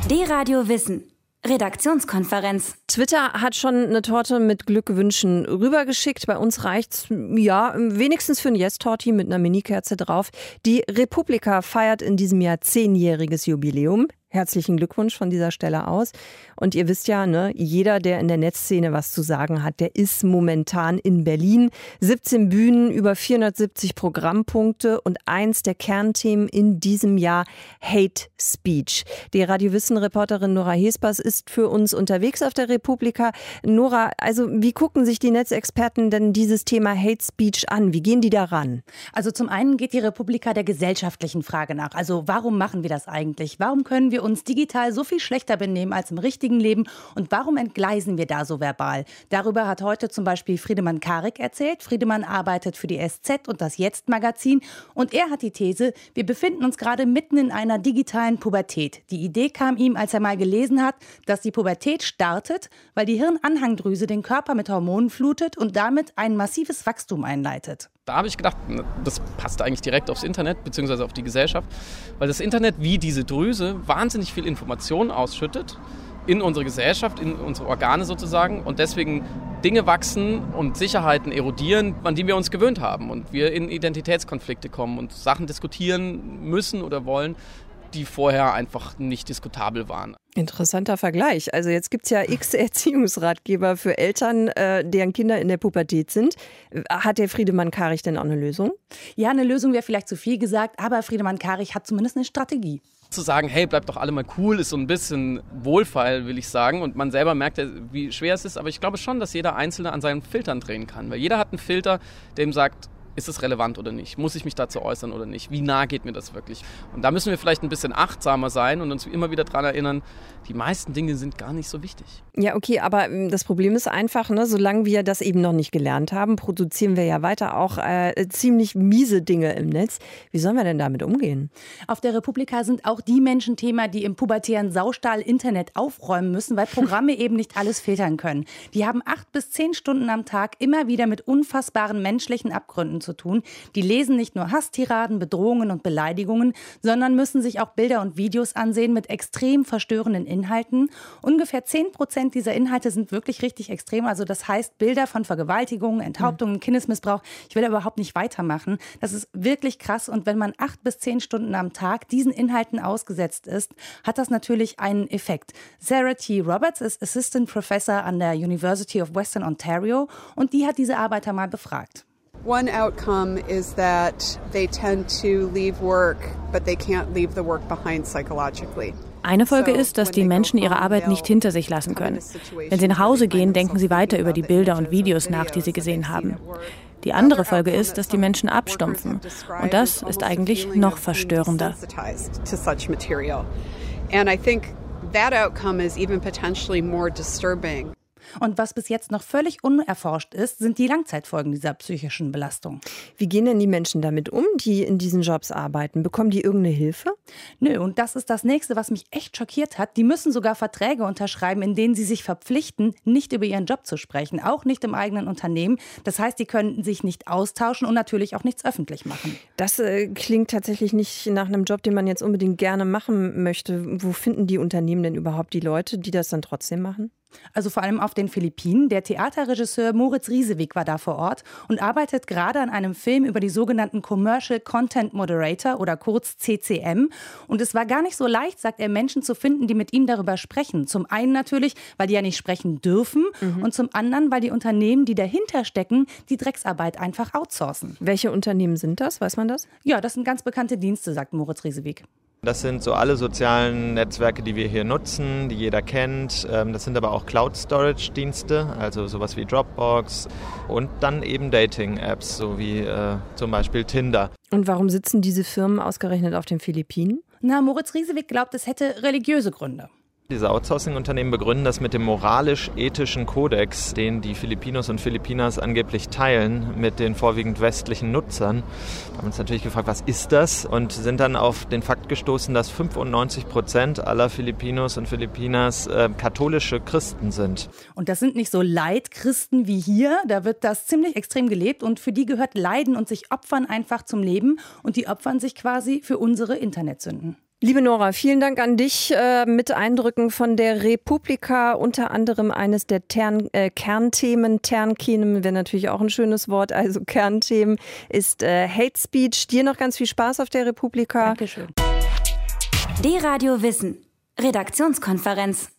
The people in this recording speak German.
D-Radio Wissen. Redaktionskonferenz. Twitter hat schon eine Torte mit Glückwünschen rübergeschickt. Bei uns reicht's, ja, wenigstens für ein Yes-Torti mit einer Minikerze drauf. Die Republika feiert in diesem Jahr 10-jähriges Jubiläum. Herzlichen Glückwunsch von dieser Stelle aus. Und ihr wisst ja, ne, jeder, der in der Netzszene was zu sagen hat, der ist momentan in Berlin. 17 Bühnen, über 470 Programmpunkte und eins der Kernthemen in diesem Jahr Hate Speech. Die Radio-Wissen-Reporterin Nora Hespers ist für uns unterwegs auf der Republika. Nora, also wie gucken sich die Netzexperten denn dieses Thema Hate Speech an? Wie gehen die daran? Also zum einen geht die Republika der gesellschaftlichen Frage nach. Also warum machen wir das eigentlich? Warum können wir uns digital so viel schlechter benehmen als im richtigen Leben und warum entgleisen wir da so verbal? Darüber hat heute zum Beispiel Friedemann Karik erzählt. Friedemann arbeitet für die SZ und das Jetzt-Magazin und er hat die These, wir befinden uns gerade mitten in einer digitalen Pubertät. Die Idee kam ihm, als er mal gelesen hat, dass die Pubertät startet, weil die Hirnanhangdrüse den Körper mit Hormonen flutet und damit ein massives Wachstum einleitet. Da habe ich gedacht, das passt eigentlich direkt aufs Internet bzw. auf die Gesellschaft, weil das Internet wie diese Drüse wahnsinnig viel Information ausschüttet in unsere Gesellschaft, in unsere Organe sozusagen und deswegen Dinge wachsen und Sicherheiten erodieren, an die wir uns gewöhnt haben und wir in Identitätskonflikte kommen und Sachen diskutieren müssen oder wollen, die vorher einfach nicht diskutabel waren. Interessanter Vergleich. Also jetzt gibt es ja x Erziehungsratgeber für Eltern, deren Kinder in der Pubertät sind. Hat der Friedemann Karik denn auch eine Lösung? Ja, eine Lösung wäre vielleicht zu viel gesagt, aber Friedemann Karik hat zumindest eine Strategie. Zu sagen, hey, bleibt doch alle mal cool, ist so ein bisschen wohlfeil, will ich sagen. Und man selber merkt ja, wie schwer es ist. Aber ich glaube schon, dass jeder Einzelne an seinen Filtern drehen kann. Weil jeder hat einen Filter, der ihm sagt, ist es relevant oder nicht? Muss ich mich dazu äußern oder nicht? Wie nah geht mir das wirklich? Und da müssen wir vielleicht ein bisschen achtsamer sein und uns immer wieder daran erinnern, die meisten Dinge sind gar nicht so wichtig. Ja, okay, aber das Problem ist einfach, ne, solange wir das eben noch nicht gelernt haben, produzieren wir ja weiter auch ziemlich miese Dinge im Netz. Wie sollen wir denn damit umgehen? Auf der Republika sind auch die Menschen Thema, die im pubertären Saustall Internet aufräumen müssen, weil Programme eben nicht alles filtern können. Die haben 8 bis 10 Stunden am Tag immer wieder mit unfassbaren menschlichen Abgründen zu tun. Die lesen nicht nur Hasstiraden, Bedrohungen und Beleidigungen, sondern müssen sich auch Bilder und Videos ansehen mit extrem verstörenden Inhalten. Ungefähr 10% dieser Inhalte sind wirklich richtig extrem. Also das heißt Bilder von Vergewaltigungen, Enthauptungen, Kindesmissbrauch. Ich will überhaupt nicht weitermachen. Das ist wirklich krass. Und wenn man 8 bis 10 Stunden am Tag diesen Inhalten ausgesetzt ist, hat das natürlich einen Effekt. Sarah T. Roberts ist Assistant Professor an der University of Western Ontario und die hat diese Arbeiter mal befragt. One outcome is that they tend to leave work, but they can't leave the work behind psychologically. Eine Folge ist, dass die Menschen ihre Arbeit nicht hinter sich lassen können. Wenn sie nach Hause gehen, denken sie weiter über die Bilder und Videos nach, die sie gesehen haben. Die andere Folge ist, dass die Menschen abstumpfen. Und das ist eigentlich noch verstörender. And I think that outcome is even potentially more disturbing. Und was bis jetzt noch völlig unerforscht ist, sind die Langzeitfolgen dieser psychischen Belastung. Wie gehen denn die Menschen damit um, die in diesen Jobs arbeiten? Bekommen die irgendeine Hilfe? Nö, und das ist das Nächste, was mich echt schockiert hat. Die müssen sogar Verträge unterschreiben, in denen sie sich verpflichten, nicht über ihren Job zu sprechen, auch nicht im eigenen Unternehmen. Das heißt, die können sich nicht austauschen und natürlich auch nichts öffentlich machen. Das klingt tatsächlich nicht nach einem Job, den man jetzt unbedingt gerne machen möchte. Wo finden die Unternehmen denn überhaupt die Leute, die das dann trotzdem machen? Also vor allem auf den Philippinen. Der Theaterregisseur Moritz Riesewig war da vor Ort und arbeitet gerade an einem Film über die sogenannten Commercial Content Moderator oder kurz CCM. Und es war gar nicht so leicht, sagt er, Menschen zu finden, die mit ihm darüber sprechen. Zum einen natürlich, weil die ja nicht sprechen dürfen und zum anderen, weil die Unternehmen, die dahinter stecken, die Drecksarbeit einfach outsourcen. Welche Unternehmen sind das? Weiß man das? Ja, das sind ganz bekannte Dienste, sagt Moritz Riesewig. Das sind so alle sozialen Netzwerke, die wir hier nutzen, die jeder kennt. Das sind aber auch Cloud-Storage-Dienste, also sowas wie Dropbox und dann eben Dating-Apps, so wie zum Beispiel Tinder. Und warum sitzen diese Firmen ausgerechnet auf den Philippinen? Moritz Riesewig glaubt, es hätte religiöse Gründe. Diese Outsourcing-Unternehmen begründen das mit dem moralisch-ethischen Kodex, den die Filipinos und Filipinas angeblich teilen mit den vorwiegend westlichen Nutzern. Wir haben uns natürlich gefragt, was ist das? Und sind dann auf den Fakt gestoßen, dass 95% aller Filipinos und Filipinas katholische Christen sind. Und das sind nicht so Leitchristen wie hier, da wird das ziemlich extrem gelebt und für die gehört Leiden und sich opfern einfach zum Leben und die opfern sich quasi für unsere Internetsünden. Liebe Nora, vielen Dank an dich mit Eindrücken von der Republika. Unter anderem eines der Kernthemen, Ternkenem wäre natürlich auch ein schönes Wort, also Kernthemen ist Hate Speech. Dir noch ganz viel Spaß auf der Republika. Dankeschön. D-Radio Wissen. Redaktionskonferenz.